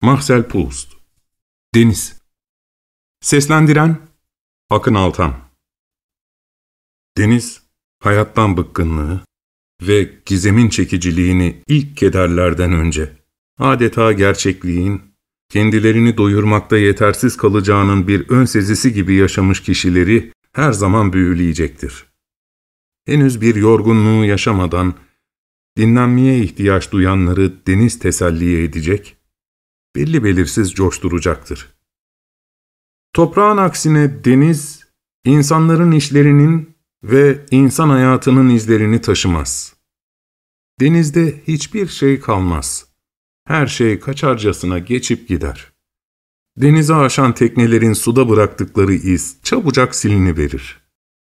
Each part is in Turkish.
Marcel Proust. Deniz. Seslendiren Akın Altan. Deniz, hayattan bıkkınlığı ve gizemin çekiciliğini ilk kederlerden önce, adeta gerçekliğin, kendilerini doyurmakta yetersiz kalacağının bir ön sezisi gibi yaşamış kişileri her zaman büyüleyecektir. Henüz bir yorgunluğu yaşamadan, dinlenmeye ihtiyaç duyanları deniz teselli edecek, belli belirsiz coşturacaktır. Toprağın aksine deniz, insanların işlerinin ve insan hayatının izlerini taşımaz. Denizde hiçbir şey kalmaz. Her şey kaçarcasına geçip gider. Denize aşan teknelerin suda bıraktıkları iz çabucak siliniverir.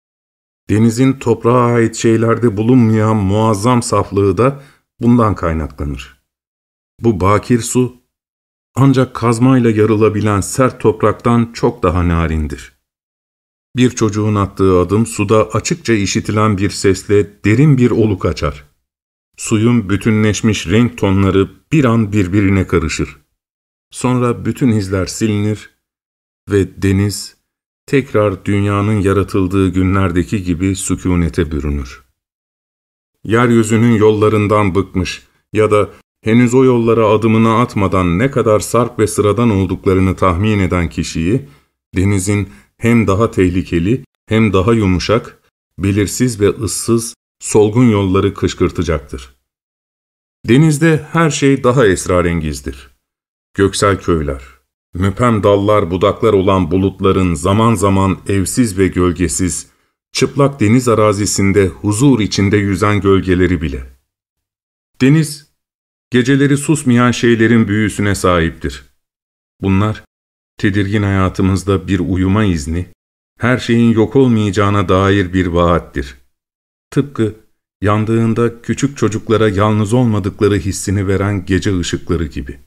Denizin toprağa ait şeylerde bulunmayan muazzam saflığı da bundan kaynaklanır. Bu bakir su, ancak kazmayla yarılabilen sert topraktan çok daha narindir. Bir çocuğun attığı adım suda açıkça işitilen bir sesle derin bir oluk açar. Suyun bütünleşmiş renk tonları bir an birbirine karışır. Sonra bütün izler silinir ve deniz tekrar dünyanın yaratıldığı günlerdeki gibi sükûnete bürünür. Yeryüzünün yollarından bıkmış ya da henüz o yollara adımını atmadan ne kadar sarp ve sıradan olduklarını tahmin eden kişiyi, denizin hem daha tehlikeli hem daha yumuşak, belirsiz ve ıssız, solgun yolları kışkırtacaktır. Denizde her şey daha esrarengizdir. Göksel köyler, müpem dallar budaklar olan bulutların zaman zaman evsiz ve gölgesiz, çıplak deniz arazisinde huzur içinde yüzen gölgeleri bile. Deniz, geceleri susmayan şeylerin büyüsüne sahiptir. Bunlar, tedirgin hayatımızda bir uyuma izni, her şeyin yok olmayacağına dair bir vaattir. Tıpkı yandığında küçük çocuklara yalnız olmadıkları hissini veren gece ışıkları gibi.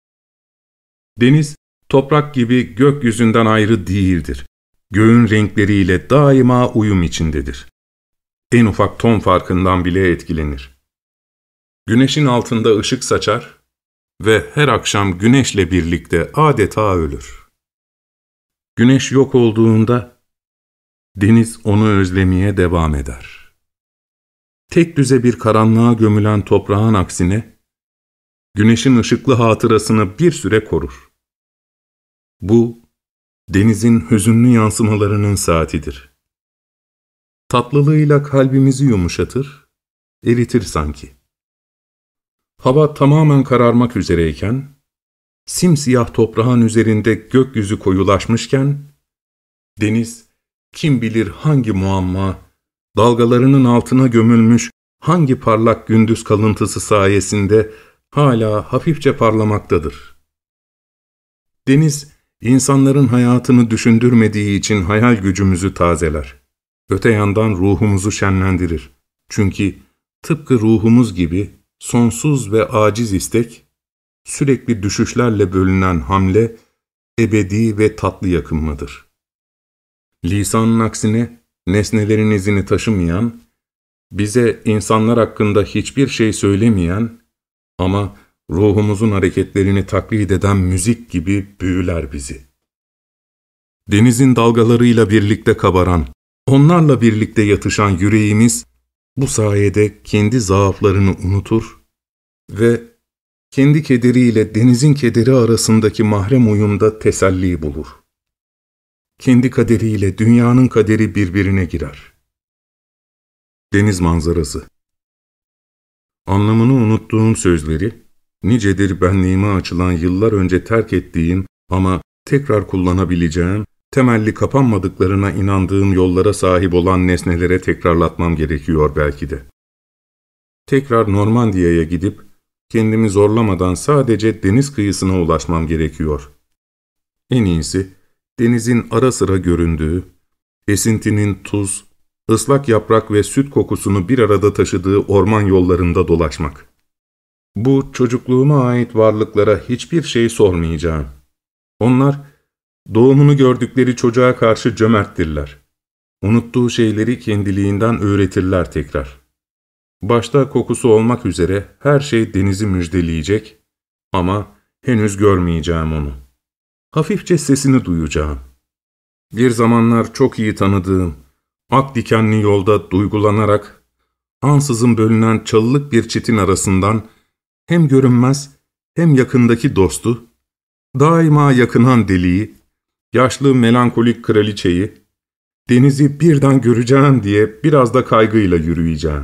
Deniz, toprak gibi gökyüzünden ayrı değildir. Göğün renkleriyle daima uyum içindedir. En ufak ton farkından bile etkilenir. Güneşin altında ışık saçar ve her akşam güneşle birlikte adeta ölür. Güneş yok olduğunda deniz onu özlemeye devam eder. Tek düze bir karanlığa gömülen toprağın aksine güneşin ışıklı hatırasını bir süre korur. Bu, denizin hüzünlü yansımalarının saatidir. Tatlılığıyla kalbimizi yumuşatır, eritir sanki. Hava tamamen kararmak üzereyken, simsiyah toprağın üzerinde gökyüzü koyulaşmışken, deniz kim bilir hangi muamma, dalgalarının altına gömülmüş hangi parlak gündüz kalıntısı sayesinde hala hafifçe parlamaktadır. Deniz, insanların hayatını düşündürmediği için hayal gücümüzü tazeler. Öte yandan ruhumuzu şenlendirir. Çünkü tıpkı ruhumuz gibi sonsuz ve aciz istek, sürekli düşüşlerle bölünen hamle, ebedi ve tatlı yakınmadır. Lisanın aksine, nesnelerin izini taşımayan, bize insanlar hakkında hiçbir şey söylemeyen ama ruhumuzun hareketlerini taklit eden müzik gibi büyüler bizi. Denizin dalgalarıyla birlikte kabaran, onlarla birlikte yatışan yüreğimiz, bu sayede kendi zaaflarını unutur ve kendi kederiyle denizin kederi arasındaki mahrem uyumda teselli bulur. Kendi kaderiyle dünyanın kaderi birbirine girer. Deniz manzarası. Anlamını unuttuğum sözleri, nicedir benliğime açılan yıllar önce terk ettiğim ama tekrar kullanabileceğim, temelli kapanmadıklarına inandığım yollara sahip olan nesnelere tekrarlatmam gerekiyor belki de. Tekrar Normandiya'ya gidip, kendimi zorlamadan sadece deniz kıyısına ulaşmam gerekiyor. En iyisi, denizin ara sıra göründüğü, esintinin tuz, ıslak yaprak ve süt kokusunu bir arada taşıdığı orman yollarında dolaşmak. Bu çocukluğuma ait varlıklara hiçbir şey sormayacağım. Onlar, doğumunu gördükleri çocuğa karşı cömerttirler. Unuttuğu şeyleri kendiliğinden öğretirler tekrar. Başta kokusu olmak üzere her şey denizi müjdeleyecek ama henüz görmeyeceğim onu. Hafifçe sesini duyacağım. Bir zamanlar çok iyi tanıdığım, ak dikenli yolda duygulanarak, ansızın bölünen çalılık bir çitin arasından hem görünmez hem yakındaki dostu, daima yakınan deliği, yaşlı melankolik kraliçeyi, denizi birden göreceğim diye biraz da kaygıyla yürüyeceğim.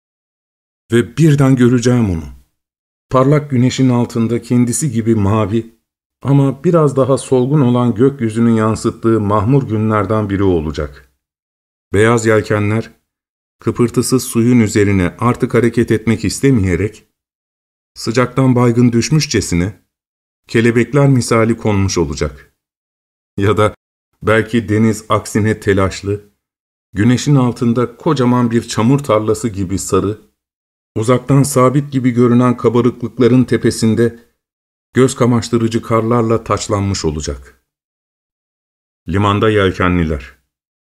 Ve birden göreceğim onu. Parlak güneşin altında kendisi gibi mavi ama biraz daha solgun olan gökyüzünün yansıttığı mahmur günlerden biri olacak. Beyaz yelkenler, kıpırtısız suyun üzerine artık hareket etmek istemeyerek, sıcaktan baygın düşmüşçesine, kelebekler misali konmuş olacak. Ya da belki deniz aksine telaşlı, güneşin altında kocaman bir çamur tarlası gibi sarı, uzaktan sabit gibi görünen kabarıklıkların tepesinde göz kamaştırıcı karlarla taçlanmış olacak. Limanda yelkenliler.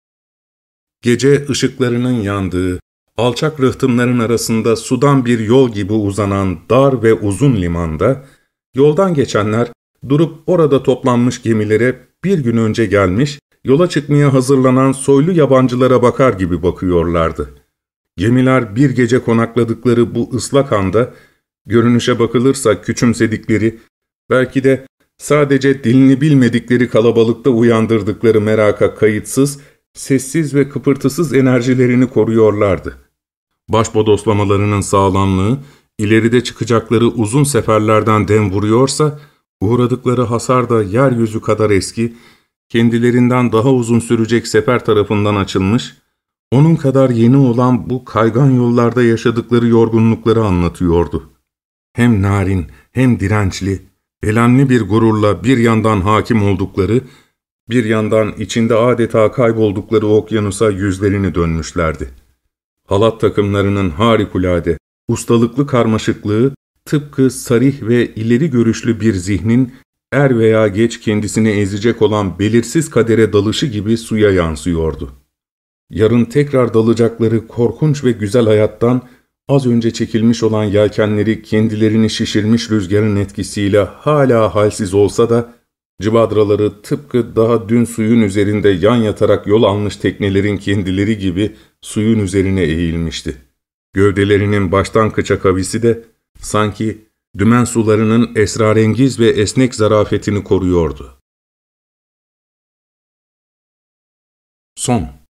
Gece ışıklarının yandığı, alçak rıhtımların arasında sudan bir yol gibi uzanan dar ve uzun limanda, yoldan geçenler durup orada toplanmış gemilere bir gün önce gelmiş, yola çıkmaya hazırlanan soylu yabancılara bakar gibi bakıyorlardı. Gemiler bir gece konakladıkları bu ıslak anda, görünüşe bakılırsa küçümsedikleri, belki de sadece dilini bilmedikleri kalabalıkta uyandırdıkları meraka kayıtsız, sessiz ve kıpırtısız enerjilerini koruyorlardı. Başbodoslamalarının sağlamlığı, ileride çıkacakları uzun seferlerden dem vuruyorsa, uğradıkları hasar da yeryüzü kadar eski, kendilerinden daha uzun sürecek sefer tarafından açılmış, onun kadar yeni olan bu kaygan yollarda yaşadıkları yorgunlukları anlatıyordu. Hem narin, hem dirençli, elemli bir gururla bir yandan hakim oldukları, bir yandan içinde adeta kayboldukları okyanusa yüzlerini dönmüşlerdi. Halat takımlarının harikulade, ustalıklı karmaşıklığı, tıpkı sarih ve ileri görüşlü bir zihnin er veya geç kendisini ezecek olan belirsiz kadere dalışı gibi suya yansıyordu. Yarın tekrar dalacakları korkunç ve güzel hayattan az önce çekilmiş olan yelkenleri kendilerini şişirmiş rüzgarın etkisiyle hala halsiz olsa da, cıvadraları tıpkı daha dün suyun üzerinde yan yatarak yol almış teknelerin kendileri gibi suyun üzerine eğilmişti. Gövdelerinin baştan kıça kavisi de sanki dümen sularının esrarengiz ve esnek zarafetini koruyordu. Son